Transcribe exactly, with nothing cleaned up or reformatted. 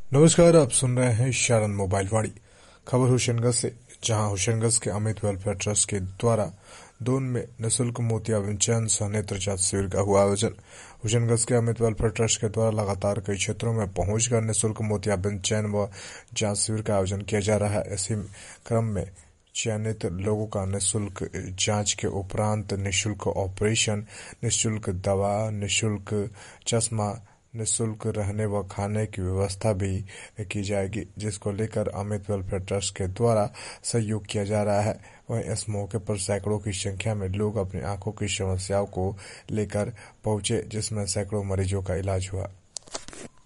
नमस्कार, आप सुन रहे हैं शारन मोबाइल वाणी। खबर होशंगाबाद से, जहां होशंगाबाद के अमित वेलफेयर ट्रस्ट के द्वारा दोन में निःशुल्क मोतियाबिंद चयन सह नेत्र जांच शिविर का हुआ आयोजन। होशंगाबाद के अमित वेलफेयर ट्रस्ट के द्वारा लगातार कई क्षेत्रों में पहुंचकर निःशुल्क मोतियाबिंद चयन व जांच शिविर का आयोजन किया जा रहा है। इसी क्रम में चयनित लोगों का निःशुल्क जांच के उपरांत निःशुल्क ऑपरेशन, निःशुल्क दवा, निःशुल्क चश्मा, निःशुल्क रहने व खाने की व्यवस्था भी की जाएगी, जिसको लेकर अमित वेलफेयर ट्रस्ट के द्वारा सहयोग किया जा रहा है। वहीं इस मौके पर सैकड़ों की संख्या में लोग अपनी आंखों की समस्याओं को लेकर पहुंचे, जिसमें सैकड़ों मरीजों का इलाज हुआ।